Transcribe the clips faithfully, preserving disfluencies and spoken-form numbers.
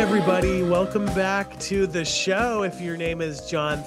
everybody. Welcome back to the show. If your name is John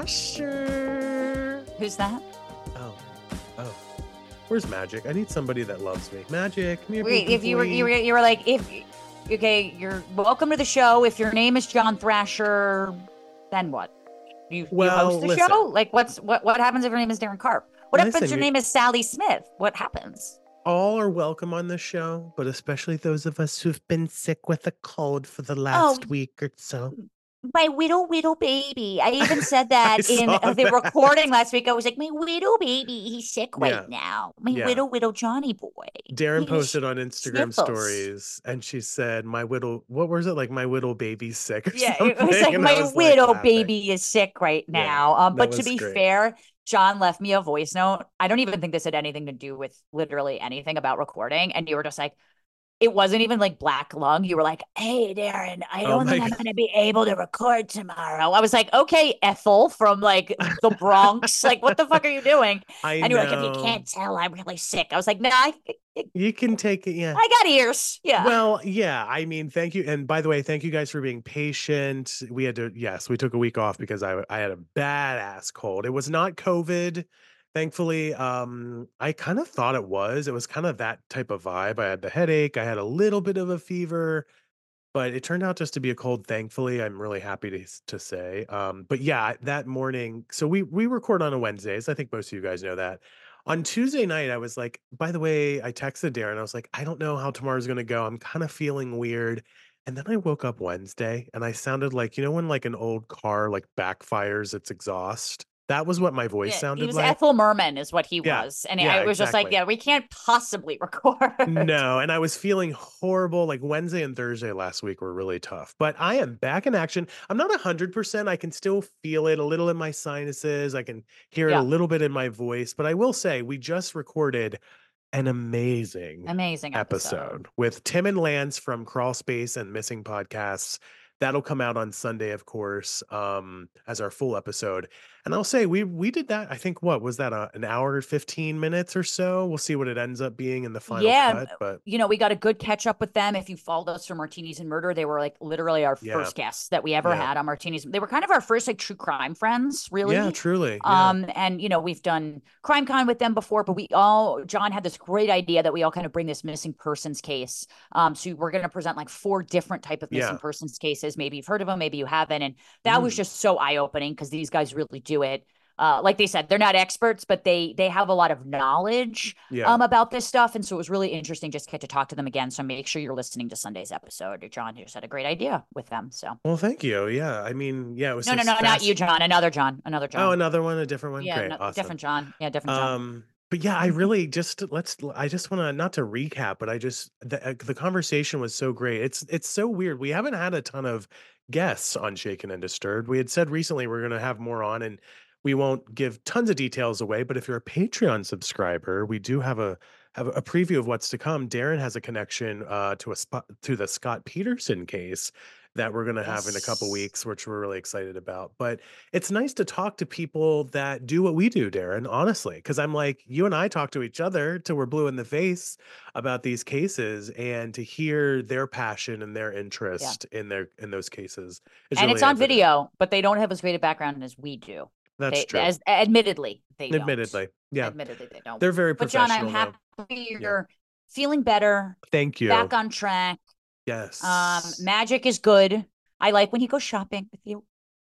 Thrasher. Who's that? Oh, oh. Where's Magic? I need somebody that loves me. Magic, come here. Wait, if you were, you were, you were like, if, okay, you're welcome to the show. If your name is John Thrasher, then what? You, well, you host the listen. show? Like, what's what? What happens if your name is Darren Karp? What Listen, if your name is Sally Smith? What happens? All are welcome on the show, but especially those of us who've been sick with a cold for the last Oh, week or so. My widow, widow baby. I even said that in uh, the that. recording last week. I was like, my widow baby, he's sick right Yeah. now. My Yeah. widow, widow Johnny boy. Darren He posted on Instagram sniffles. stories, and she said, "My widow, what was it like? My widow baby's sick." Or Yeah, something? it was like And I my was, widow like, laughing. baby is sick right Yeah, now. um, that but to was be great. fair, John left me a voice note. I don't even think this had anything to do with literally anything about recording. And you were just like, it wasn't even like black lung. You were like, hey, Darren, I Oh don't my think I'm God. going to be able to record tomorrow. I was like, okay, Ethel from like the Bronx. Like, what the fuck are you doing? I And you were like, if you know. can't tell, I'm really sick. I was like, nah, I, You can take it, yeah. I got ears. Yeah. Well, yeah, I mean, thank you. And by the way, thank you guys for being patient. We had to, yes, we took a week off because I I had a badass cold. It was not COVID, thankfully. Um, I kind of thought it was. It was kind of that type of vibe. I had the headache, I had a little bit of a fever, but it turned out just to be a cold, thankfully. I'm really happy to to say. Um, but yeah, that morning, so we we record on a Wednesdays. I think most of you guys know that. On Tuesday night, I was like, by the way, I texted Darren. I was like, I don't know how tomorrow's gonna go. I'm kind of feeling weird. And then I woke up Wednesday and I sounded like, you know, when like an old car like backfires its exhaust. That was what my voice Yeah, he sounded was like. Ethel Merman is what he Yeah, was. And yeah, I was just like, exactly. yeah, we can't possibly record. No, and I was feeling horrible. Like Wednesday and Thursday last week were really tough, but I am back in action. I'm not one hundred percent. I can still feel it a little in my sinuses. I can hear it a Yeah. little bit in my voice, but I will say we just recorded an amazing Amazing episode. episode with Tim and Lance from Crawl Space and Missing Podcasts. That'll come out on Sunday, of course, um, as our full episode. And I'll say we we did that. I think what was that a, an hour and fifteen minutes or so? We'll see what it ends up being in the final Yeah, cut. But you know, we got a good catch up with them. If you followed us for Martinis and Murder, they were like literally our Yeah. first guests that we ever Yeah. had on Martinis. They were kind of our first like true crime friends, really. yeah, truly. Yeah. Um, and you know, we've done Crime Con with them before, but we all John had this great idea that we all kind of bring this missing persons case. Um, so we're going to present like four different type of missing Yeah. persons cases. Maybe you've heard of them, maybe you haven't, and that was Mm. just so eye opening because these guys really do it. Uh, like they said, they're not experts, but they they have a lot of knowledge Yeah. um, about this stuff. And so it was really interesting just to get to talk to them again. So make sure you're listening to Sunday's episode. John just had a great idea with them. So Well, thank you. Yeah. I mean, yeah, it was no, no, just no, not fast- you, John. Another John. Another John. Oh, another one, a different one. yeah, Great. no, Awesome. different John. Yeah, different John. Um, but yeah, I really just let's I just want to not to recap, but I just the uh, the conversation was so great. It's it's so weird. We haven't had a ton of guests on Shaken and Disturbed. We had said recently we're going to have more on, and we won't give tons of details away. But if you're a Patreon subscriber, we do have a have a preview of what's to come. Darren has a connection uh, to a spot to the Scott Peterson case that we're going to have in a couple Yes. weeks, which we're really excited about. But it's nice to talk to people that do what we do, Darren, honestly, because I'm like, you and I talk to each other till we're blue in the face about these cases, and to hear their passion and their interest in their in those cases is and really it's on evident. video, but they don't have as great a background as we do. That's They, true. as admittedly, they don't. Admittedly, yeah, Admittedly, they don't. they're very But John, professional. I'm though. happy you're feeling better, Thank you. back on track. Yes. Um, Magic is good. I like when he goes shopping with you.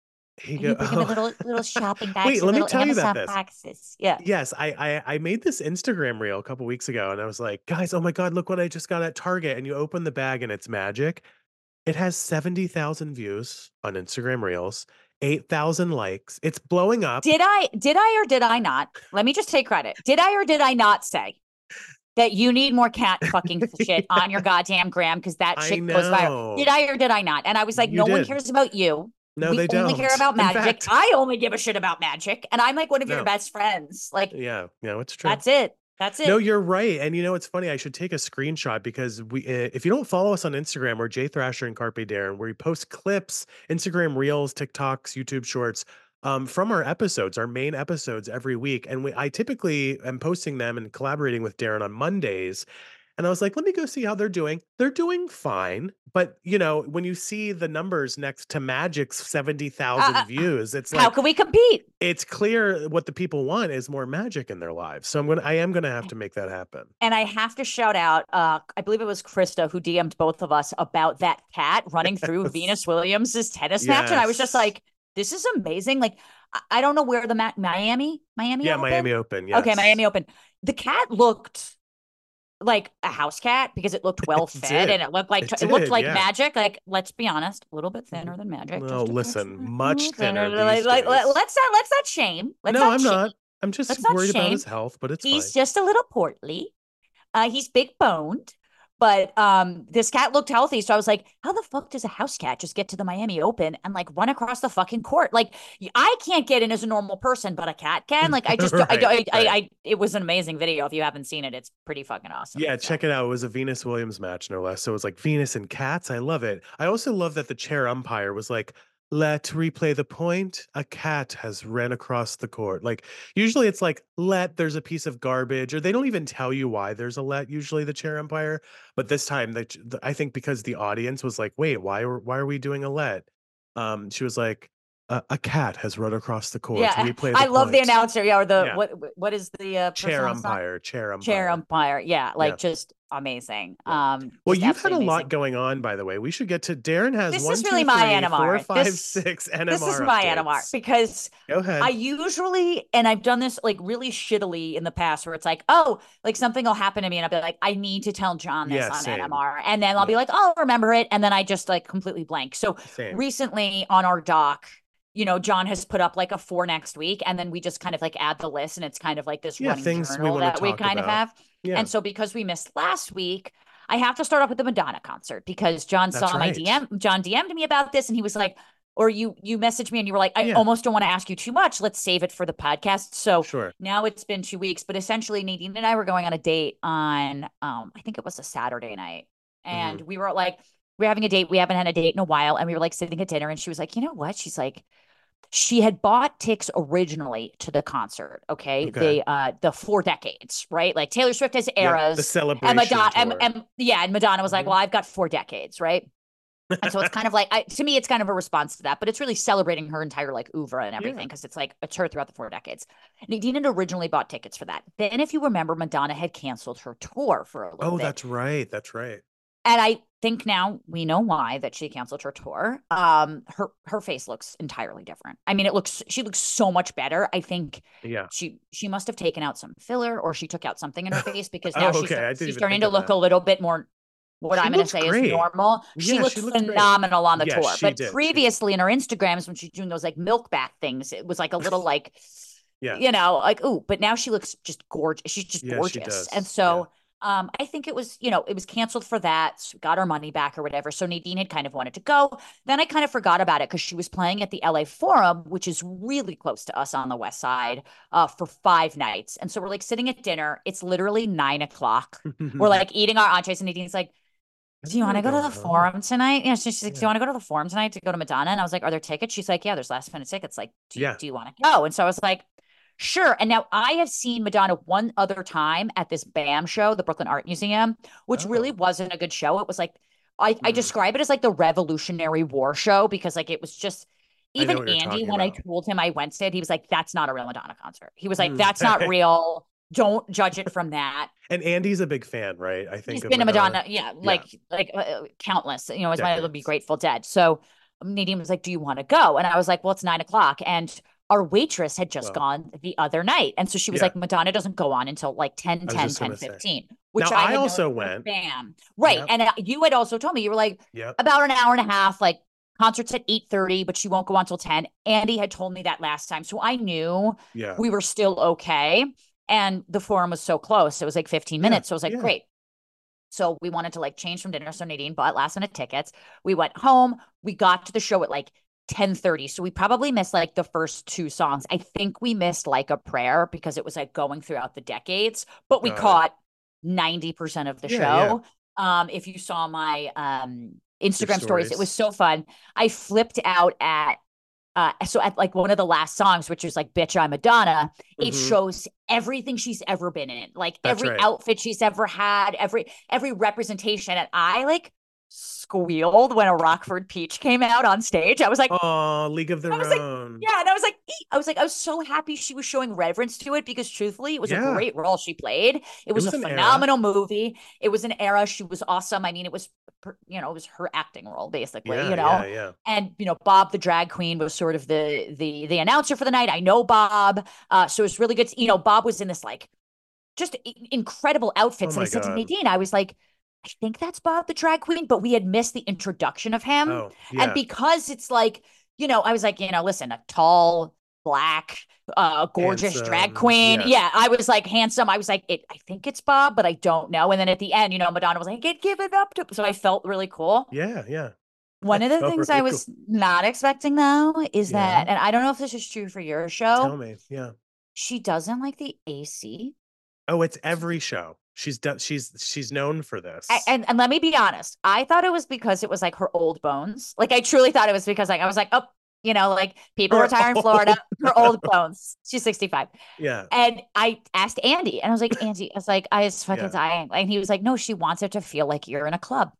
He And go- you bring him a oh. little little shopping bags. Wait, and let me little tell you about Amazon this. boxes. Yeah. Yes, I, I I made this Instagram reel a couple weeks ago, and I was like, guys, oh my God, look what I just got at Target. And you open the bag and it's Magic. It has seventy thousand views on Instagram Reels, eight thousand likes. It's blowing up. Did I did I or did I not? Let me just take credit. Did I or did I not say that you need more cat fucking shit on your goddamn gram because that I shit goes viral? know. Did I or did I not? And I was like, You no one did. cares about you. No, we they only don't. care about In Magic. fact- I only give a shit about Magic, and I'm like one of No. your best friends. Like, Yeah, no, it's true. that's it. That's it. No, you're right. And you know, it's funny. I should take a screenshot because we, uh, if you don't follow us on Instagram, we're Jay Thrasher and Carpe Darren, where we post clips, Instagram Reels, TikToks, YouTube Shorts um, from our episodes, our main episodes every week. And we, I typically am posting them and collaborating with Darren on Mondays. And I was like, let me go see how they're doing. They're doing fine. But, you know, when you see the numbers next to Magic's seventy thousand Uh, views, it's how like, can we compete? it's clear what the people want is more Magic in their lives. So I'm going to, I am going to have to make that happen. And I have to shout out, uh, I believe it was Krista who D M'd both of us about that cat running through Yes. Venus Williams's tennis match. And I was just Yes. like, this is amazing. Like, I, I don't know where the ma- Miami, Miami Yeah, Open? Miami Open. Okay, Yes. Miami Open. The cat looked like a house cat because it looked well It fed and did. it looked like It it looked did. like Yeah. Magic. Like, let's be honest, a little bit thinner than Magic, Well, just a touch listen, much thinner. thinner Like, these like, let, days. let's not let's not shame. Let's No, not I'm shame. not. I'm just Let's not worried about shame. his health, but it's He's fine. just a little portly. Uh, he's big boned, but um, this cat looked healthy. So I was like, how the fuck does a house cat just get to the Miami Open and like run across the fucking court? Like, I can't get in as a normal person, but a cat can. Like, I just, I, Right, I, I, right. I, it was an amazing video. If you haven't seen it, it's pretty fucking awesome. Yeah, So. check it out. It was a Venus Williams match, no less. So it was like Venus and cats. I love it. I also love that the chair umpire was like, let replay the point. A cat has ran across the court. Like, usually it's like, let, there's a piece of garbage, or they don't even tell you why there's a let, usually the chair umpire. But this time, the, the, I think because the audience was like, wait, why are, why are we doing a let? Um, she was like, a, a cat has run across the court. Yeah, Replay the I love the point. announcer. Yeah, or the Yeah. what? What is the uh, person Chair on the side? umpire, chair umpire. Chair umpire. Yeah, like Yeah. just amazing. Yeah. Um, Well, just you've had a absolutely lot amazing. going on, by the way. We should get to Darren has This one, is really two, my three, four, N M R. five, This six this is N M R my N M R updates. because Go ahead. I usually, and I've done this like really shittily in the past where it's like, oh, like something will happen to me and I'll be like, I need to tell John this Yeah, on same. N M R. And then I'll be Yeah. like, oh, I'll remember it. And then I just like completely blank. So Same. recently on our doc, you know, John has put up like a four next week, and then we just kind of like add the list, and it's kind of like this Yeah, running things we journal want to that we talk kind of about. have. Yeah. And so because we missed last week, I have to start off with the Madonna concert because John That's saw my right. D M. John D M'd me about this, and he was like, or you you messaged me and you were like, I Yeah. almost don't want to ask you too much. Let's save it for the podcast. So Sure. now it's been two weeks, but essentially Nadine and I were going on a date on um, I think it was a Saturday night. And Mhm. we were like, we're having a date. We haven't had a date in a while. And we were like sitting at dinner, and she was like, you know what? She's like, she had bought tickets originally to the concert. Okay. Okay. The uh the four decades, right? Like Taylor Swift has Yeah, the eras. celebration And Madonna and, tour. and yeah, and Madonna was like, Mhm. well, I've got four decades, right? And so it's kind of like I, to me, it's kind of a response to that, but it's really celebrating her entire like oeuvre and everything Yeah. because it's like it's her throughout the four decades. Nadine had originally bought tickets for that. Then, if you remember, Madonna had canceled her tour for a little Oh, bit. that's right. That's right. And I think now we know why that she canceled her tour. Um, her her face looks entirely different. I mean, it looks she looks so much better. I think Yeah. she she must have taken out some filler or she took out something in her face because Oh, now okay. she's I didn't she's even starting think to of look that. a little bit more what She I'm going to looks say is great. normal. She Yeah, looked she looked great. phenomenal on the Yes, tour. she But did. She did. previously in her Instagrams when she's doing those like milk bath things, it was like a little like Yeah. you know, like ooh, but now she looks just gorgeous. She's just Yeah, she gorgeous. does. And Yeah. so um, I think it was, you know, it was canceled for that, so got our money back or whatever. So Nadine had kind of wanted to go. Then I kind of forgot about it because she was playing at the L A Forum, which is really close to us on the West Side, uh, for five nights. And so we're like sitting at dinner. It's literally nine o'clock. We're like eating our entrees, and Nadine's like, I do you want to wanna go to go the home. Forum tonight? Yeah, she's like, do you Yeah. want to go to the Forum tonight to go to Madonna? And I was like, are there tickets? She's like, yeah, there's last minute tickets. Like, do you, Yeah. do you want to go? And so I was like, sure. And now I have seen Madonna one other time at this BAM show, the Brooklyn Art Museum, which really Oh. wasn't a good show. It was like, I, I Mm. describe it as like the Revolutionary War show because like it was just, I know even what you're Andy, talking when I about. told him I went to it, he was like, that's not a real Madonna concert. He was like, Mm. that's not real. Don't judge it from that. And Andy's a big fan, right? I think He's of been a Madonna. Madonna, yeah, like like uh, countless. You know, as might as well be Decades. Grateful Dead. So Nadine was like, "Do you want to go?" And I was like, "Well, it's nine o'clock." And our waitress had just Well, gone the other night, and so she was yeah. like, "Madonna doesn't go on until like ten, I was ten, just ten, gonna say. fifteen." Which Now, I I had known also for went. BAM, right? Yep. And uh, you had also told me you were like Yep. about an hour and a half, like concerts at eight thirty, but she won't go on till ten. Andy had told me that last time, so I knew Yeah. we were still okay. And the Forum was so close; it was like fifteen minutes. Yeah. So I was like, Yeah. great. So we wanted to like change from dinner. So Nadine bought last minute tickets. We went home. We got to the show at like ten thirty. So we probably missed like the first two songs. I think we missed like a prayer because it was like going throughout the decades, but we Got it. caught ninety percent of the Yeah, yeah. show. Um, if you saw my um Instagram stories, stories. it was so fun. I flipped out at Uh, so at like one of the last songs, which is like "Bitch, I'm Madonna," it Hmm. shows everything she's ever been in, like That's every right. outfit she's ever had, every every representation. And I like squealed when a Rockford Peach came out on stage. I was like, Oh, League of I Their was like, Own. yeah, and I was like, "Eek." I was like, I was so happy she was showing reverence to it because truthfully, it was a Yeah, great role she played. It it was a was an era. phenomenal movie. It was an era. She was awesome. I mean, it was, you know, it was her acting role basically, Yeah, you yeah, know. yeah. And you know, Bob the drag queen was sort of the the the announcer for the night. I know Bob, uh, so it was really good. You know, Bob was in this like just incredible Oh outfits, and I my said to God. Nadine, I was like, I think that's Bob the drag queen, but we had missed the introduction of him. Oh, And yeah. because it's like, you know, I was like, you know, listen, a tall, black, uh, gorgeous drag Handsome. queen. Yeah. Yeah, I was like handsome. I was like, it, I think it's Bob, but I don't know. And then at the end, you know, Madonna was like, get give it up to. So I felt really cool. Yeah, yeah. One That of the felt things I really cool. was not expecting though is Yeah. that, and I don't know if this is true for your Tell show, me. Yeah. she doesn't like the A C. Oh, it's every show. She's done she's she's known for this. and and let me be honest, I thought it was because it was like her old bones. Like I truly thought it was because like I was like, oh, you know, like people Her retire in Florida, old her old bones. She's sixty-five. Yeah. And I asked Andy, and I was like, Andy, I was like, I was fucking Yeah. dying. And he was like, no, she wants it to feel like you're in a club.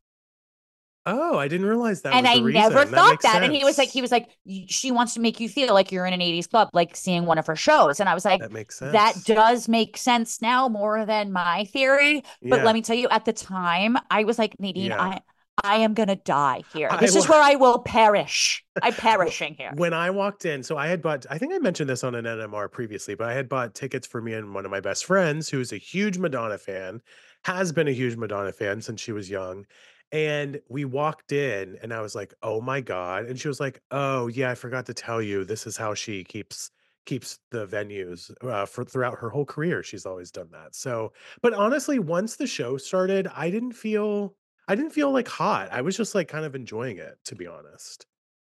Oh, I didn't realize that And was I the never reason. That thought makes that. And he was like, he sense. was like, she wants to make you feel like you're in an eighties club, like seeing one of her shows. And I was like, That makes that sense. does make sense now more than my theory. But let Yeah. me tell you, at the time, I was like, Nadine, Yeah. I I am gonna die here. I This is wa- where I will perish. I'm Wh- perishing here. when I walked in, so I had bought, I think I mentioned this on an N M R previously, but I had bought tickets for me and one of my best friends who's a huge Madonna fan, has been a huge Madonna fan since she was young. And we walked in and I was like, "Oh my God." And she was like, "Oh, yeah, I forgot to tell you. This is how she keeps keeps the venues uh, for throughout her whole career. She's always done that." So, but honestly, once the show started, I didn't feel I didn't feel like hot. I was just like kind of enjoying it, to be honest.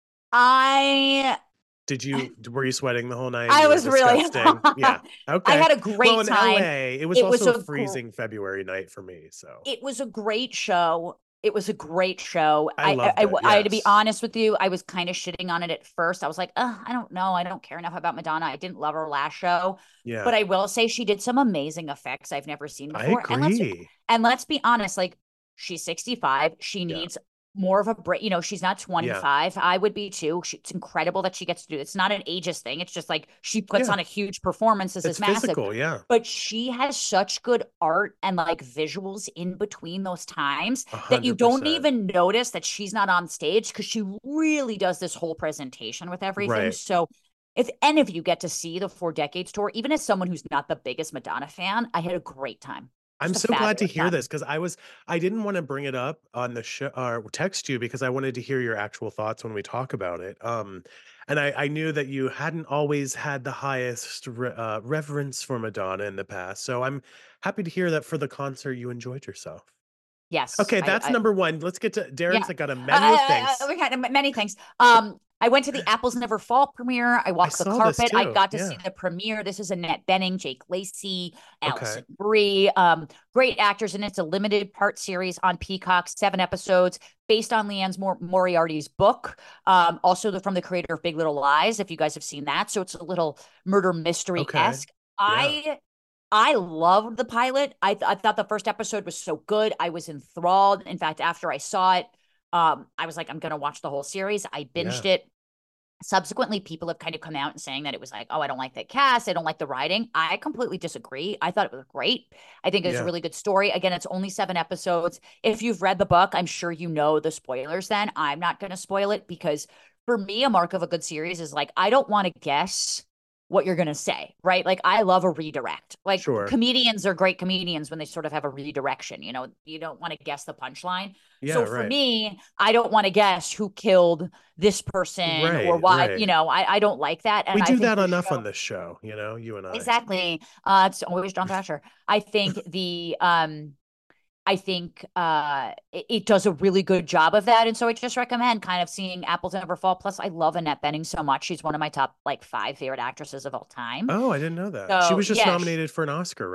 I Did you were you sweating the whole night? I You were was really disgusting? Yeah. I Okay. had a Well, great in time. L A, it was It was also a a gr- freezing February night for me, so it was a great show. It was a great show. I I, I, loved it. I, I had to be Yes. honest with you. I was kind of shitting on it at first. I was like, oh, I don't know. I don't care enough about Madonna. I didn't love her last show, Yeah. but I will say she did some amazing effects I've never seen I before. And let's agree. and let's be honest. Like she's sixty-five. She Yeah. needs more of a break. You know, she's not Yeah. twenty-five. I would be too. She, it's incredible that she gets to do it. It's not an ageist thing. It's just like she puts Yeah. on a huge performance. This It's is massive, physical, yeah. but she has such good art and like visuals in between those times that you don't one hundred percent. even notice that she's not on stage because she really does this whole presentation with everything. Right. So if any of you get to see the Four Decades tour, even as someone who's not the biggest Madonna fan, I had a great time. I'm Just a so glad to fabulous hear time. this because I was I didn't want to bring it up on the show or text you because I wanted to hear your actual thoughts when we talk about it. Um, and I, I knew that you hadn't always had the highest re- uh, reverence for Madonna in the past, so I'm happy to hear that for the concert you enjoyed yourself. Yes, Okay, I, that's I number one. Let's get to yeah, Darren's. I got a menu of uh, things. we had many things. Um, I went to the Apples Never Fall premiere. I I walked the saw this carpet. I too. got to see Yeah. the premiere. This is Annette Bening, Jake Lacey, Okay. Allison Brie. Um, great actors, and it's a limited part series on Peacock, seven episodes based on Leanne's Mor- Moriarty's book. Um, also the, from the creator of Big Little Lies, if you guys have seen that. So it's a little murder mystery Okay. esque. Yeah. I I loved the pilot. I, th- I thought the first episode was so good. I was enthralled. In fact, after I saw it, um, I was like, I'm going to watch the whole series. I binged Yeah. it. Subsequently, people have kind of come out and saying that it was like, oh, I don't like that cast. I don't like the writing. I completely disagree. I thought it was great. I think it was a Yeah. really good story. Again, it's only seven episodes. If you've read the book, I'm sure you know the spoilers then. I'm not going to spoil it because for me, a mark of a good series is like, I don't want to guess what you're going to say, right? Like, I love a redirect. Like, Sure. comedians are great comedians when they sort of have a redirection. You know, you don't want to guess the punchline. Yeah. So for Right. me, I don't want to guess who killed this person or Right. why, you Right. know, I, I don't like that. We And I do think that the enough show, on this show, you know, you and I. exactly. Uh, it's always John Thrasher. I think the, um, I think uh, it, it does a really good job of that. And so I just recommend kind of seeing Apples Never Fall. Plus, I love Annette Bening so much. She's one of my top like five favorite actresses of all time. Oh, I didn't know that. She So was just yeah, sh- nominated for an Oscar, right?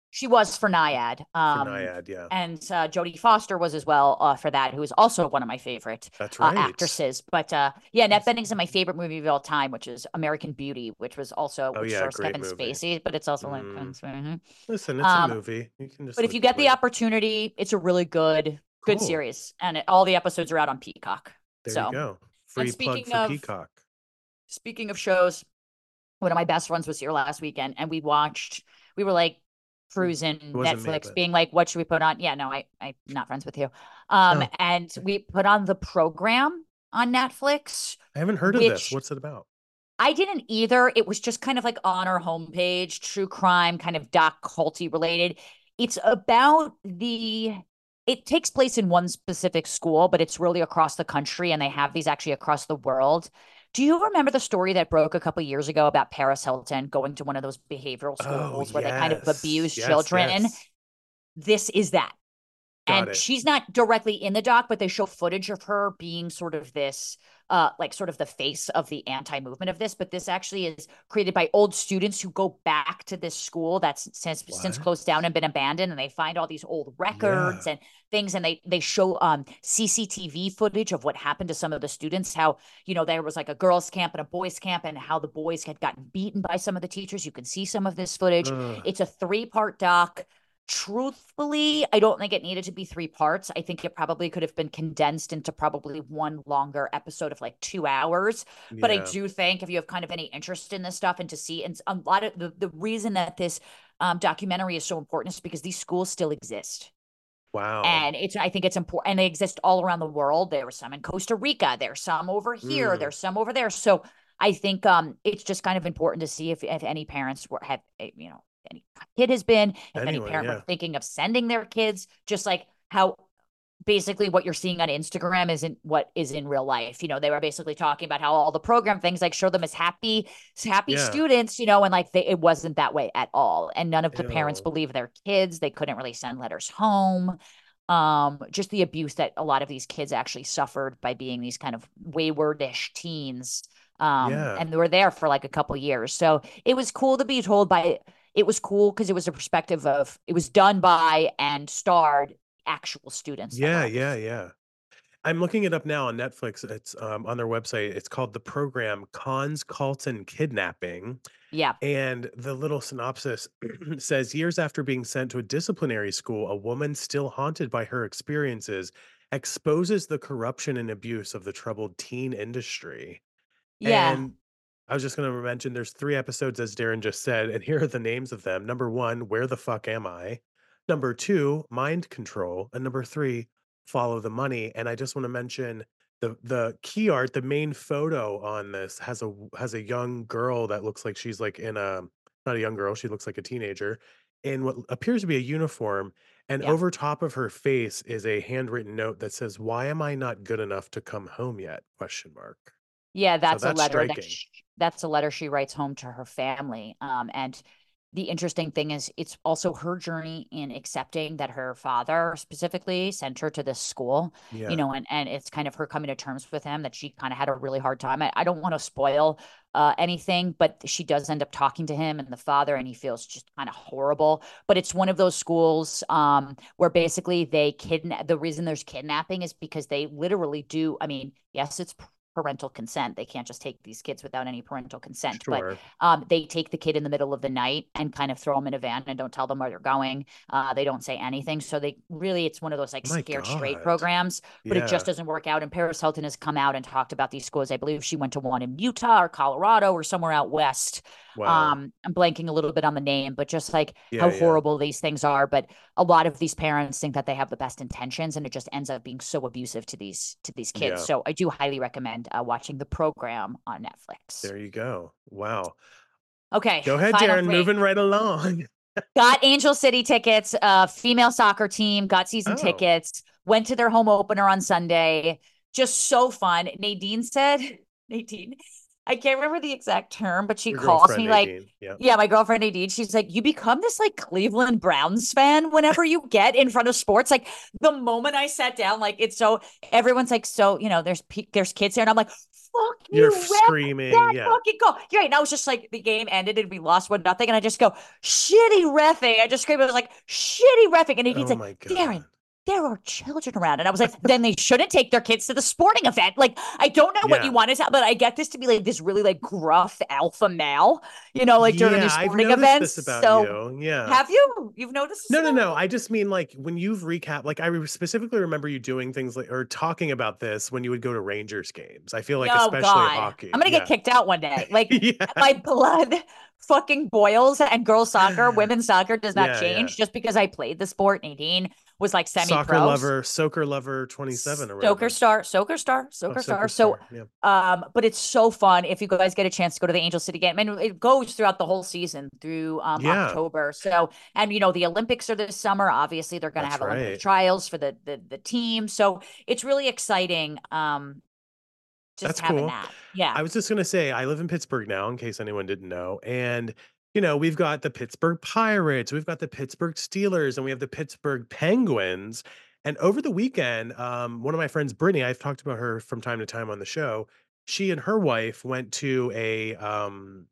She was for Naiad. For Um, Naiad, yeah. and uh, Jodie Foster was as well uh, for that, who is also one of my favorite That's uh, right. actresses. But uh, yeah, Annette Yes. Bening's in my favorite movie of all time, which is American Beauty, which was also Oh which yeah, stars great Kevin movie. Spacey, but it's also like Mm. mhm. Listen, it's a um, movie. You can just but if look you get the away. opportunity, it's a really good good Cool. series, and it, all the episodes are out on Peacock. There you So, go. and Free plug speaking for of Peacock. speaking of shows, one of my best friends was here last weekend, and we watched. We were like It cruising wasn't me, Netflix, but being like, "What should we put on?" Yeah, no, I I'm not friends with you. Um, oh, and okay. we put on The Program on Netflix, I haven't heard of this. which What's it about? I didn't either. It was just kind of like on our homepage, true crime, kind of doc culty related. It's about the. It takes place in one specific school, but it's really across the country, and they have these actually across the world. Do you remember the story that broke a couple years ago about Paris Hilton going to one of those behavioral Oh, schools where they kind of yes. abuse Yes, children? yes. This is that. Got And it. she's not directly in the doc, but they show footage of her being sort of this, uh, like sort of the face of the anti-movement of this. But this actually is created by old students who go back to this school that's since since What? closed down and been abandoned, and they find all these old records Yeah. and things, and they they show um C C T V footage of what happened to some of the students, how you know there was like a girls' camp and a boys' camp, and how the boys had gotten beaten by some of the teachers. You can see some of this footage. Ugh. It's a three-part doc. Truthfully, I don't think it needed to be three parts. I think it probably could have been condensed into probably one longer episode of like two hours. But I Yeah. do think if you have kind of any interest in this stuff and to see, and a lot of the, the reason that this um, documentary is so important is because these schools still exist. Wow. And it's, I think it's important, and they exist all around the world. There were some in Costa Rica, there's some over here, Mm. there's some over there. So I think um, it's just kind of important to see if, if any parents were have, eh, you know, any kid has been, if any Anyway, parent were yeah. thinking of sending their kids, just like how basically what you're seeing on Instagram isn't what is in real life. You know, they were basically talking about how all the program things like show them as happy, happy Yeah. students, you know, and like they, it wasn't that way at all. And none of the parents Ew. believe their kids. They couldn't really send letters home. Um, just the abuse that a lot of these kids actually suffered by being these kind of waywardish teens. Um, Yeah. and they were there for like a couple years. So it was cool to be told by it was cool because it was a perspective of it was done by and starred actual students that were Yeah, at yeah, this. yeah. I'm looking it up now on Netflix. It's um, on their website. It's called the program Cons Carlton Kidnapping. Yeah. And the little synopsis says years after being sent to a disciplinary school, a woman still haunted by her experiences exposes the corruption and abuse of the troubled teen industry. Yeah. And I was just going to mention there's three episodes, as Darren just said, and here are the names of them. Number one, Where the Fuck Am I? Number two, Mind Control. And number three, Follow the Money. And I just want to mention the the key art, the main photo on this has a has a young girl that looks like she's like in a not a young girl, she looks like a teenager in what appears to be a uniform. And Yeah. over top of her face is a handwritten note that says, "Why am I not good enough to come home yet?" Question mark. Yeah, So that's a that's letter that striking. sh that's a letter she writes home to her family. Um, and the interesting thing is it's also her journey in accepting that her father specifically sent her to this school, you Yeah. know, and and it's kind of her coming to terms with him that she kind of had a really hard time. I, I don't want to spoil uh, anything, but she does end up talking to him and the father, and he feels just kind of horrible. But it's one of those schools um, where basically they kidnap. The reason there's kidnapping is because they literally do. I mean, yes, it's parental consent. They can't just take these kids without any parental consent, but Sure. um, they take the kid in the middle of the night and kind of throw them in a van and don't tell them where they're going. Uh, they don't say anything. So they really, it's one of those like My scared straight God. programs, but it just Yeah. doesn't work out. And Paris Hilton has come out and talked about these schools. I believe she went to one in Utah or Colorado or somewhere out west. Wow. Um, I'm blanking a little bit on the name, but just like Yeah, how yeah. horrible these things are. But a lot of these parents think that they have the best intentions, and it just ends up being so abusive to these to these kids. Yeah. So I do highly recommend uh, watching the program on Netflix. There you go. Wow. Okay, Go ahead, final Darren. three. Moving right along. Got Angel City tickets, uh, female soccer team, got season Oh, tickets, went to their home opener on Sunday. Just so fun. Nadine said, Nadine, I can't remember the exact term, but she Your calls girlfriend me like, Nadine. Yeah. yeah, my girlfriend Nadine, she's like, you become this like Cleveland Browns fan whenever you get in front of sports. Like the moment I sat down, like it's so everyone's like, so, you know, there's there's kids here, and I'm like, fuck You're you, ref screaming. that Yeah. fucking goal. You're right. Now it's just like the game ended and we lost one nothing. And I just go, shitty reffing. I just screamed, I was like, shitty reffing. And Nadine's Oh like, my God. Darren, there are children around. And I was like, then they shouldn't take their kids to the sporting event. Like, I don't know what you Yeah. want to, but I get this to be like this really like gruff alpha male, you know, like during Yeah, these I've sporting noticed events. this about So you. Yeah. have you? You've noticed this No, no, about no. me? I just mean like when you've recapped, like I re- specifically remember you doing things like or talking about this when you would go to Rangers games. I feel like Oh especially God. I'm hockey. gonna get Yeah. kicked out one day. Like Yeah. my blood fucking boils, and girls soccer, women's soccer does not Yeah, yeah. change just because I played the sport. Nadine was like Soccer semi-pro. lover, Soaker lover twenty-seven or Soaker whatever. star, soaker star, Oh, soaker Soaker star. So, Star. Yeah. um, but it's so fun if you guys get a chance to go to the Angel City game, and it goes throughout the whole season through um Yeah, October. So, and you know the Olympics are this summer. Obviously, they're going to that's have Olympic right. trials for the the the team. So it's really exciting. Um, just That's having cool. that. Yeah. I was just gonna say, I live in Pittsburgh now, in case anyone didn't know. And, you know, we've got the Pittsburgh Pirates, we've got the Pittsburgh Steelers, and we have the Pittsburgh Penguins. And over the weekend, um, one of my friends, Brittany, I've talked about her from time to time on the show. She and her wife went to a um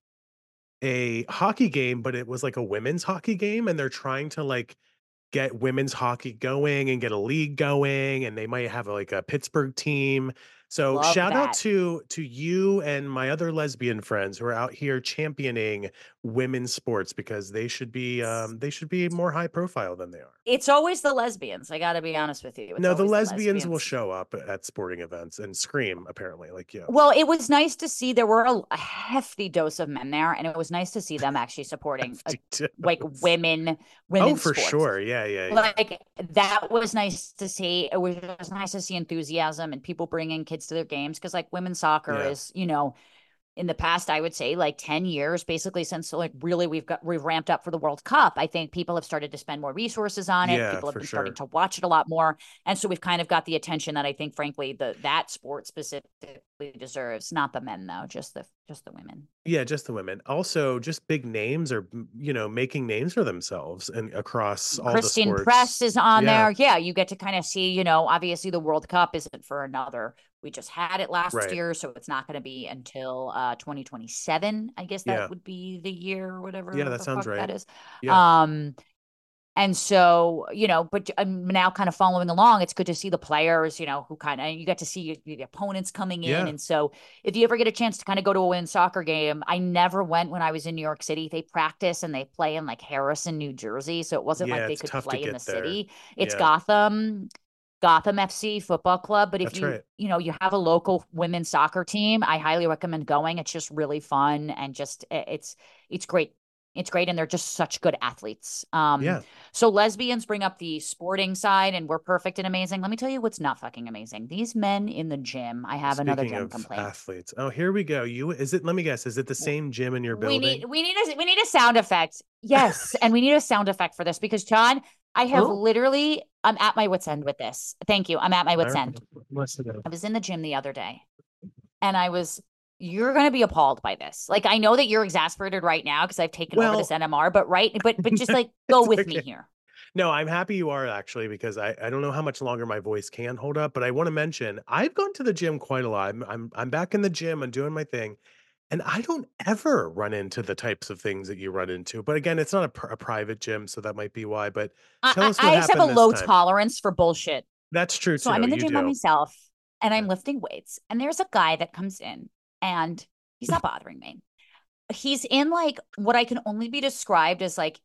a hockey game, but it was like a women's hockey game, and they're trying to like get women's hockey going and get a league going, and they might have like a Pittsburgh team. So Love shout out that. to to you and my other lesbian friends who are out here championing women's sports because they should be um they should be more high profile than they are. It's always the lesbians. I got to be honest with you. It's No, the always the lesbians will lesbians. show up at sporting events and scream apparently like you. Well, it was nice to see there were a, a hefty dose of men there, and it was nice to see them actually supporting a, like women, Oh, women's for sports. sure. Yeah, yeah, yeah. Like that was nice to see. It was just nice to see enthusiasm and people bringing kids to their games because, like, women's soccer Yeah. is, you know, in the past, I would say like ten years, basically since like really we've got we've ramped up for the World Cup. I think people have started to spend more resources on it. Yeah, People have for been starting sure. to watch it a lot more. And so we've kind of got the attention that I think frankly the that sport specifically deserves. Not the men though, just the just the women. Yeah, just the women. Also, just big names are, m- you know, making names for themselves and across all the Christine Press sports. is on Yeah, there. Yeah, you get to kind of see, you know, obviously the World Cup isn't for another. We just had it last right. year, so it's not going to be until uh twenty twenty-seven. I guess that Yeah. would be the year or Yeah, whatever that the sounds fuck right. that is. Yeah. Um and so, you know, but I'm now kind of following along. It's good to see the players, you know, who kind of you get to see the opponents coming in. Yeah. And so, if you ever get a chance to kind of go to a women's soccer game, I never went when I was in New York City. They practice and they play in like Harrison, New Jersey. So it wasn't like Yeah, they it's could tough to play in the get there. city. It's Yeah, Gotham, Gotham F C football club. But if that's you, right. you know, you have a local women's soccer team, I highly recommend going. It's just really fun and just it's it's great. It's great, and they're just such good athletes. Um, Yeah. so lesbians bring up the sporting side, and we're perfect and amazing. Let me tell you what's not fucking amazing. These men in the gym. I have another Speaking gym of complaint. athletes, oh, here we go. You is it? Let me guess. Is it the same gym in your We need building? we need a we need a sound effect. Yes, and we need a sound effect for this because John, I have Oh, literally I'm at my wits end with this. Thank you. I'm at my all wits right. end. What's it? I was in the gym the other day and I was you're going to be appalled by this. Like I know that you're exasperated right now because I've taken over this Well, N M R, but right but but just like go it's with me okay. here. No, I'm happy you are actually because I, I don't know how much longer my voice can hold up, but I want to mention I've gone to the gym quite a lot. I'm I'm I'm back in the gym. I'm doing my thing. And I don't ever run into the types of things that you run into. But again, it's not a, pr- a private gym, so that might be why. But tell I, us what I just have a happened this low time. tolerance for bullshit. That's true So I'm too. in the You gym by do. myself and I'm Yeah. lifting weights. And there's a guy that comes in and he's not bothering me. He's in like what I can only be described as like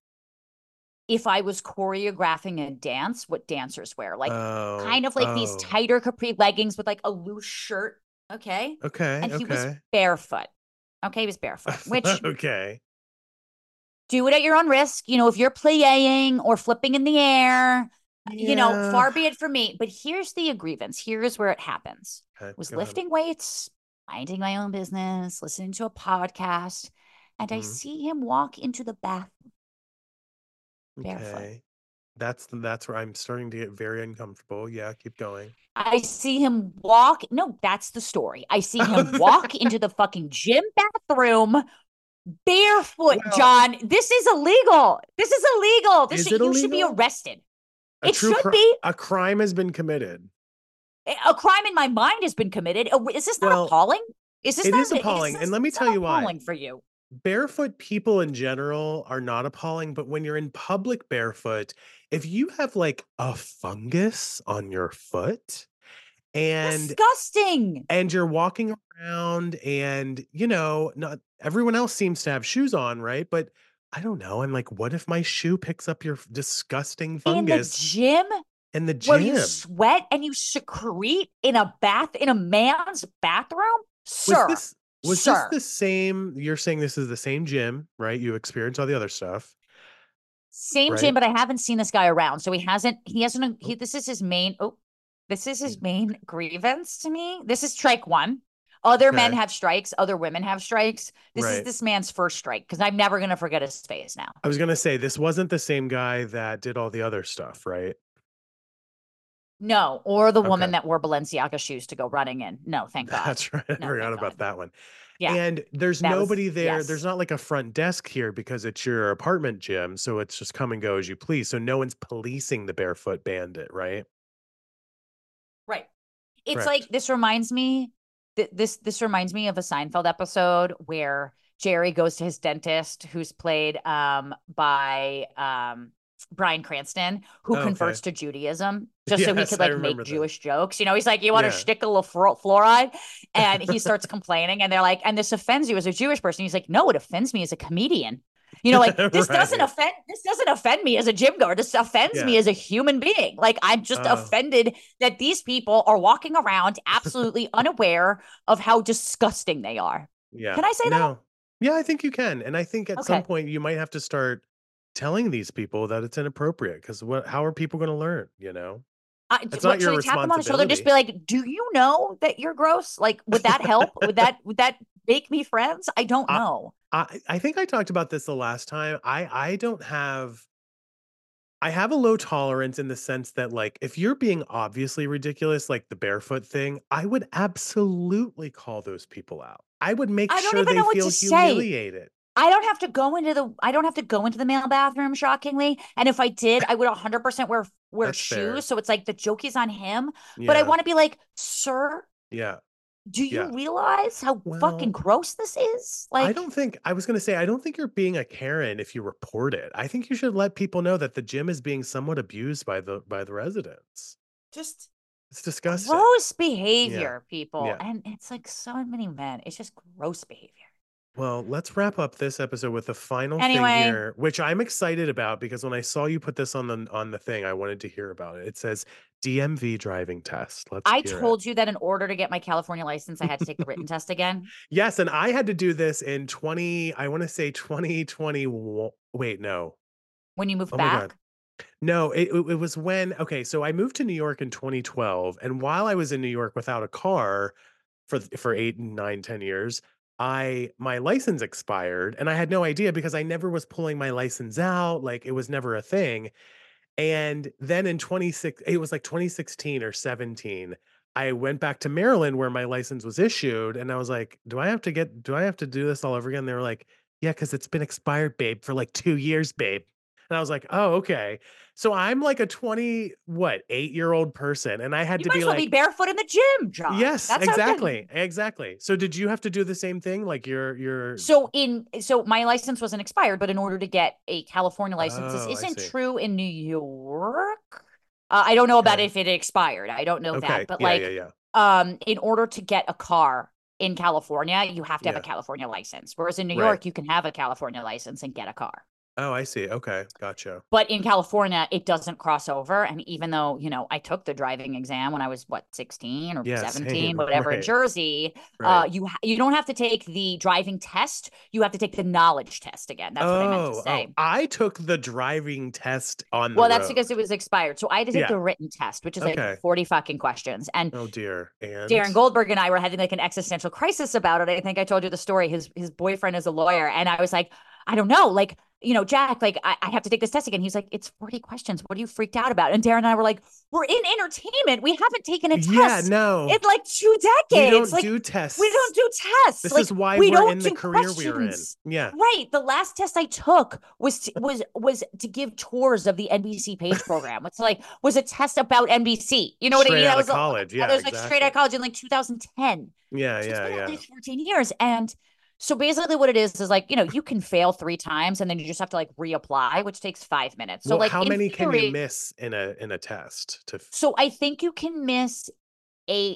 if I was choreographing a dance, what dancers wear, like Oh, kind of like these oh. tighter capri leggings with like a loose shirt. Okay. Okay, And he was okay. barefoot. Okay. He was barefoot, which Okay. do it at your own risk. You know, if you're playing or flipping in the air, you know, Yeah. far be it from me. But here's the grievance. Here's where it happens. Okay, Was go ahead. lifting weights, minding my own business, listening to a podcast, and I Mhm. see him walk into the bathroom barefoot. Okay. That's that's where I'm starting to get very uncomfortable. Yeah, keep going. I see him walk. No, that's the story. I see him walk into the fucking gym bathroom barefoot, Well, John. This is illegal. This is illegal. This is it you should be illegal? arrested. A It true should cri- be. a crime has been committed. A crime in my mind has been committed. Oh, is this not Well, appalling? Is this it is not is appalling, and this let me tell not you why. appalling for you? Barefoot people in general are not appalling, but when you're in public barefoot, if you have like a fungus on your foot and Disgusting. and you're walking around and you know, not everyone else seems to have shoes on, right? But I don't know. I'm like, what if my shoe picks up your f- disgusting In the fungus gym in the where you gym? sweat and you secrete in a bath in a man's bathroom? Was Sir. this was this Sir. the same? You're saying this is the same gym, right? You experience all the other stuff, Same right? gym, but I haven't seen this guy around. So he hasn't, he hasn't, Oh, he, this is his main, oh, this is his mm, main grievance to me. This is strike one. Other men okay, have strikes, other women have strikes. This is right. this man's first strike because I'm never going to forget his face now. I was gonna say this wasn't the same guy that did all the other stuff, right? No, or the Okay. woman that wore Balenciaga shoes to go running in. No, thank God. That's right. I No, forgot thank about God. that one. Yeah, And there's that was, nobody there. There's yes. not like a front desk here because it's your apartment gym. So it's just come and go as you please. So no one's policing the barefoot bandit, right? Right. It's like, Correct. this reminds me, th- this, this reminds me of a Seinfeld episode where Jerry goes to his dentist, who's played um, by um, Bryan Cranston, who Oh, okay. converts to Judaism just so he Yes, could I like make remember that. Jewish jokes. You know, he's like, "You want a Yeah. shtickle of fluor- fluoride?" And he starts complaining, and they're like, "And this offends you as a Jewish person?" He's like, "No, it offends me as a comedian." You know, like this doesn't Right. offend this doesn't offend me as a gym goer. This offends me Yeah. as a human being. Like I'm just Oh, offended that these people are walking around absolutely unaware of how disgusting they are. yeah. Can I say that? No. Yeah, I think you can. And I think at some Okay. point you might have to start telling these people that it's inappropriate because what how are people going to learn, you know? I, It's not what your should I tap them on the shoulder? Just be responsibility. like, "Do you know that you're gross?" Like, would that help? Would that would that make me friends? I don't I know. I I think I talked about this the last time. I I don't have I have a low tolerance in the sense that like if you're being obviously ridiculous like the barefoot thing, I would absolutely call those people out. I would make I don't sure even they know what feel to say. humiliated. I don't have to go into the I don't have to go into the male bathroom, shockingly. And if I did, I would one hundred percent wear wear That's fair. shoes. So it's like the joke is on him. But I Yeah. want to be like, "Sir, Yeah. do Yeah. you realize how fucking Well, gross this is?" I Like, don't think I was going to say I don't think you're being a Karen if you report it. I think you should let people know that the gym is being somewhat abused by the by the residents. just It's disgusting. gross Yeah. behavior, people. Yeah. And it's like so many men. It's just gross behavior. Well, let's wrap up this episode with the final thing Anyway, here, which I'm excited about because when I saw you put this on the on the thing, I wanted to hear about it. It says D M V driving test. Let's I hear it. told you that in order to get my California license, I had to take the written test again Yes, and I had to do this in twenty, I want to say twenty twenty. Wait, no. when you moved Oh my God. back. No, it, it it was when, okay, so I moved to New York in twenty twelve. And while I was in New York without a car for th- for eight and nine, ten years, I my license expired and I had no idea because I never was pulling my license out. Like it was never a thing. And then in twenty-six, it was like twenty sixteen or seventeen, I went back to Maryland where my license was issued. And I was like, do I have to get, do I have to do this all over again? They were like, yeah, because it's been expired, babe, for like two years, babe. And I was like, oh, okay. So I'm like a twenty, what, eight year old person. And I had You to might be as well be like, barefoot in the gym, John. yes, That's how good. exactly. Exactly. So did you have to do the same thing? Like you're, you're, So in so my license wasn't expired, but in order to get a California license, this oh, I isn't see. true in New York. Uh, I don't know about Okay. if it expired. I don't know that, Okay. but Yeah. Yeah. like, Yeah. um, in order to get a car in California, you have to have a Yeah. California license. Whereas in New Right. York, you can have a California license and get a car. Oh, I see. Okay. Gotcha. But in California, it doesn't cross over. And even though, you know, I took the driving exam when I was what, sixteen or Yeah. seventeen, Same. whatever, in Right. Jersey, uh, Right. you ha- you don't have to take the driving test. You have to take the knowledge test again. That's what I meant to Oh, oh, say. I took the driving test on the Well, that's road. because it was expired. So I had to take Yeah. the written test, which is like Okay. forty fucking questions. And Oh dear. And Darren Goldberg and I were having like an existential crisis about it. I think I told you the story. His his boyfriend is a lawyer, and I was like, I don't know, like you know, Jack, like, I, I have to take this test again. He's like, it's forty questions. What are you freaked out about? And Darren and I were like, we're in entertainment. We haven't taken a Yeah, test in no, like two we decades. don't Like, do we don't tests. do tests. This is Like, why we we're don't in the do career we are in. questions. Yeah. Right. The last test I took was to, was was to give tours of the N B C Page program. It's like was a test about N B C. You know what I Straight mean? That out of was that college. Yeah, was like straight out exactly. of college in like two thousand ten. Yeah, So it's yeah, been at yeah. least fourteen years. And so basically what it is is like, you know, you can fail three times and then you just have to like reapply, which takes five minutes. So Well, like how in many can you theory, miss in a in a test to f- so I think you can miss eight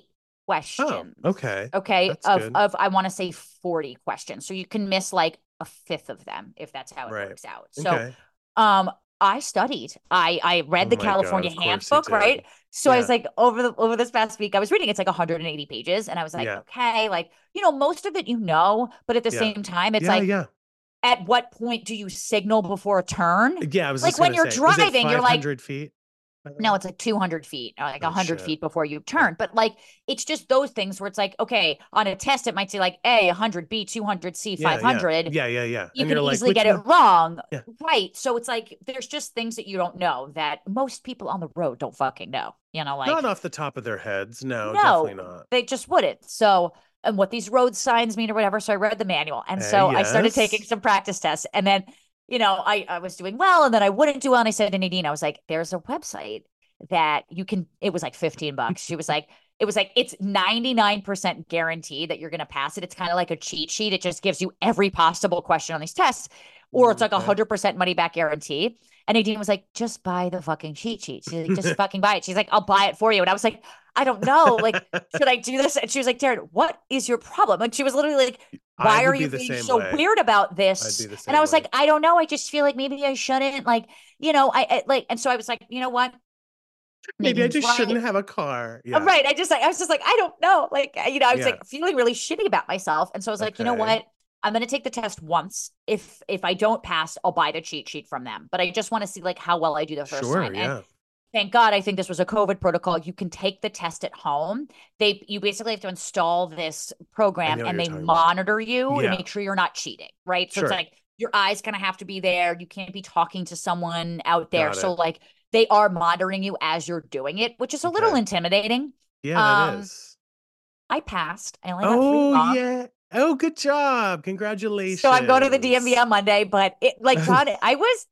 Oh, questions. okay. Okay. That's Of good. of I want to say forty questions. So you can miss like a fifth of them if that's how it Right. works out. So Okay. um I studied. I I read Oh the my God, California of course you handbook, did. right? So I was Yeah. like over the over this past week, I was reading it's like one hundred eighty pages and I was like, Yeah. okay, like, you know, most of it you know, but at the Yeah. same time it's Yeah, like yeah. at what point do you signal before a turn? Yeah, I was Like just when gonna you're say, is it driving, you're like, five hundred feet, by the no, way? it's like two hundred feet or like Oh one hundred shit. feet before you Yeah. turn. But like, it's just those things where it's like, okay, on a test, it might say like A, one hundred, B, two hundred, C, Yeah, yeah. five hundred. Yeah, yeah, yeah. You And can you're like, easily which get it one? wrong. Yeah. Right. So it's like, there's just things that you don't know that most people on the road don't fucking know. You know, Not like, off the top of their heads. No, definitely no, not. they just wouldn't. So, and what these road signs mean or whatever. So I read the manual. And Hey, so I started taking yes. some practice tests. And then, you know, I, I was doing well and then I wouldn't do well. And I said to Nadine, I was like, there's a website that you can, it was like fifteen bucks. She was like, it was like, it's ninety-nine percent guaranteed that you're going to pass it. It's kind of like a cheat sheet. It just gives you every possible question on these tests, or it's like a Okay. hundred percent money back guarantee. And Nadine was like, just buy the fucking cheat sheet. She's like, just fucking buy it. She's like, I'll buy it for you. And I was like, I don't know. Like, should I do this? And she was like, Darren, what is your problem? And she was literally like, I why are would be you the being same so way. weird about I'd this? be the And I same was like, way. I don't know. I just feel like maybe I shouldn't. Like, you know, I, I like, and so I was like, you know what? Maybe I Nadine's just right. shouldn't have a car. Uh, Yeah. Right. I just like, I was just like, I don't know. Like, you know, I was Yeah. like feeling really shitty about myself. And so I was like, you know Okay. what? I'm going to take the test once. If if I don't pass, I'll buy the cheat sheet from them. But I just want to see like how well I do the first Sure. time. And Yeah. thank God, I think this was a COVID protocol. You can take the test at home. They you basically have to install this I program know what and you're they talking about. monitor you to Yeah. make sure you're not cheating, right? So it's Sure. like your eyes kind of have to be there. You can't be talking to someone out there. Got So it. like they are monitoring you as you're doing it, which is a little Okay. intimidating. Yeah, that Um, is. I passed. I only got three Oh, wrong. yeah. Oh, good job. So I'm going to the D M V Congratulations. on Monday, but it like God, I was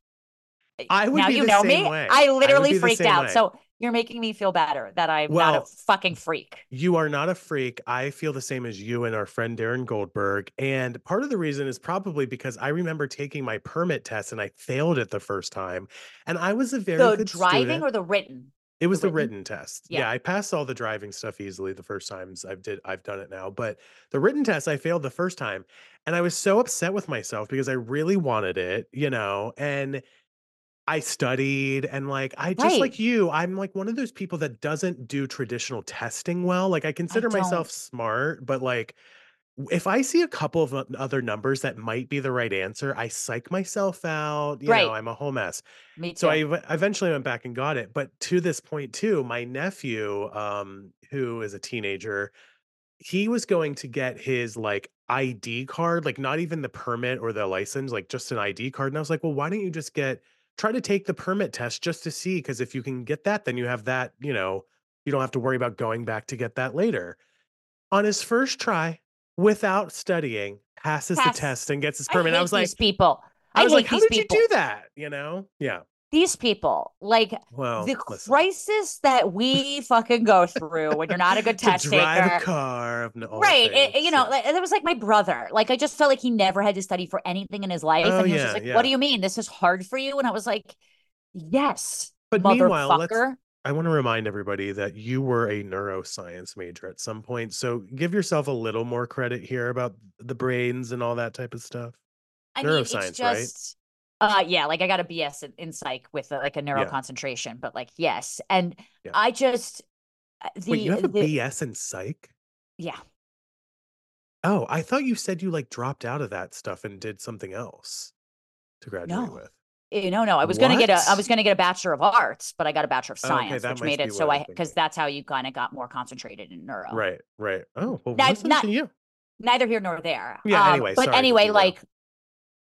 I would now be you the know same me. way. I I would literally be the freaked same out. way. So you're making me feel better that I'm not a Well, fucking freak. you are not a freak. I feel the same as you and our friend Darren Goldberg. And part of the reason is probably because I remember taking my permit test and I failed it the first time. And I was a very The good driving student. or the written? It The was the written? written test. Yeah. Yeah, I passed all the driving stuff easily the first times I've did I've done it now, but the written test I failed the first time, and I was so upset with myself because I really wanted it, you know, and I studied and like I just Right. like you, I'm like one of those people that doesn't do traditional testing well. Like I I consider myself don't. smart, but like w- if I see a couple of o- other numbers that might be the right answer, I psych myself out. You know, Right. I'm a whole mess. Me So I too. ev- eventually went back and got it. But to this point, too, my nephew, um, who is a teenager, he was going to get his like I D card, like not even the permit or the license, like just an I D card. And I was like, well, why don't you just get try to take the permit test just to see? Because if you can get that, then you have that, you know, you don't have to worry about going back to get that later. On his first try, without studying, passes the Pass. test and gets his I permit. I hate was these like, people. I I was like, hate how these did you do people. that? You know? Yeah. These people, like the Well, listen. crisis that we fucking go through when you're not a good To test drive a taker. car of n all Right. It, it- you things, know, yeah. like, it was like my brother. Like, I just felt like he never had to study for anything in his life. Oh, And he was just yeah, like, what do yeah. you mean? This is hard for you? And I was like, yes, But meanwhile, let's motherfucker. I wanna remind everybody that you were a neuroscience major at some point, so give yourself a little more credit here about the brains and all that type of stuff. I mean, it's Neuroscience, right? just, uh, yeah, like I got a B S in, in psych with uh, like a neuro Yeah, concentration, but like, yes. And yeah. I just, uh, Wait, the, you have a the, B S in psych? yeah, Oh, I thought you said you, like, dropped out of that stuff and did something else to graduate no. with. Eh, No, no, I was gonna get a I What? was gonna get a bachelor of arts, but I got a bachelor of Oh, okay, science, that which made must be it so what I'm I because thinking. that's how you kind of got more concentrated in neuro. Right, right. Oh, well, Not listen not to you. neither here nor there. Yeah, Um, anyway, but sorry to anyway, derail. like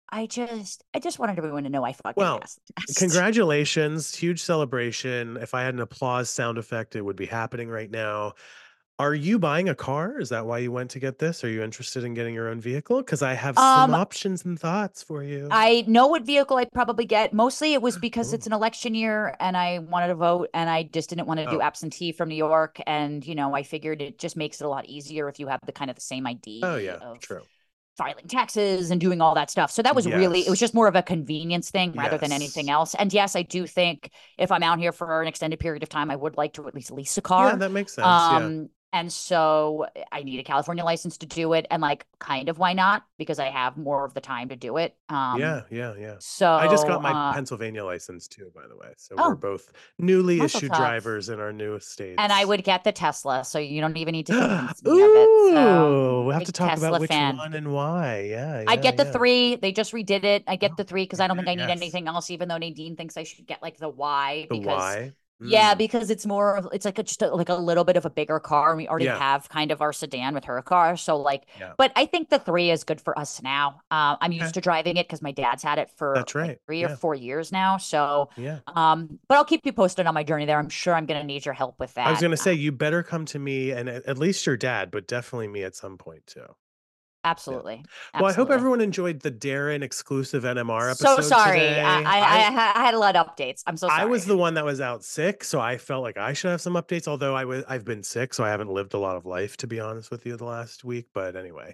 I just, I just wanted everyone to know I fucking Well, passed the test. congratulations. Huge celebration. If I had an applause sound effect, it would be happening right now. Are you buying a car? Is that why you went to get this? Are you interested in getting your own vehicle? Because I have some Um, options and thoughts for you. I know what vehicle I'd probably get. Mostly it was because it's Oh, an election year and I wanted to vote and I just didn't want to do oh, absentee from New York. And, you know, I figured it just makes it a lot easier if you have the kind of the same oh, I D yeah, of true. filing taxes and doing all that stuff. So that was really, it was Yes, just more of a convenience thing rather than anything yes. else. And yes, I do think if I'm out here for an extended period of time, I would like to at least lease a Yeah, car. that makes sense. Yeah. Um, and so I need a California license to do it. And like, kind of why not? Because I have more of the time to do it. Um, Yeah, yeah, yeah. I just so, got my uh, Pennsylvania license too, by the way. So we're oh, both newly Mazel issued tov. drivers in our new And I states. would get the Tesla, so you don't even need to convince me of it. So, Ooh, we'll have to big talk about Tesla which fan. one and why. Yeah, I yeah, get the yeah. three. They just redid it. I get Oh, the three because they I don't think did, I need yes. anything else, even though Nadine thinks I should get like the Y The because why? yeah, Mm, because it's more of it's like a, just a, like a little bit of a bigger car. And we already yeah, have kind of our sedan with her car. So like, yeah. but I think the three is good for us now. Uh, I'm Okay, used to driving it because my dad's had it for that's like right. three or Yeah, four years now. So, yeah. um, but I'll keep you posted on my journey there. I'm sure I'm going to need your help with I was that. gonna Uh, say you better come to me and at at least your dad, but definitely me at some point too. Yeah. absolutely. Well, I hope Absolutely. everyone enjoyed the Darren exclusive N M R So episode sorry. I, today. I, I I I had a lot of updates. I'm so I sorry. was the one that was out sick, so I felt like I should have some updates, although I was I've been sick, so I haven't lived a lot of life to be honest with you the last week, but anyway.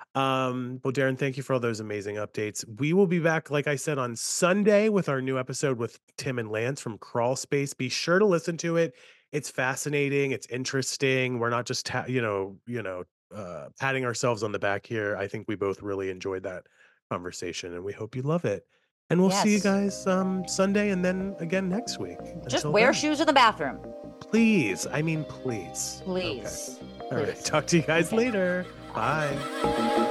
Um, well, Darren, thank you for all those amazing updates. We will be back, like I said, on Sunday with our new episode with Tim and Lance from Crawl Space. Be sure to listen to it. It's fascinating. It's interesting. We're not just, ta- you know, you know, uh, patting ourselves on the back here. I think we both really enjoyed that conversation, and we hope you love it. And we'll see you Yes. guys um, Sunday and then again next week. Just Until wear then, shoes in the bathroom. please. I mean, please. Okay. Please. All right. Please. Talk to you guys Okay. later. Bye. Bye.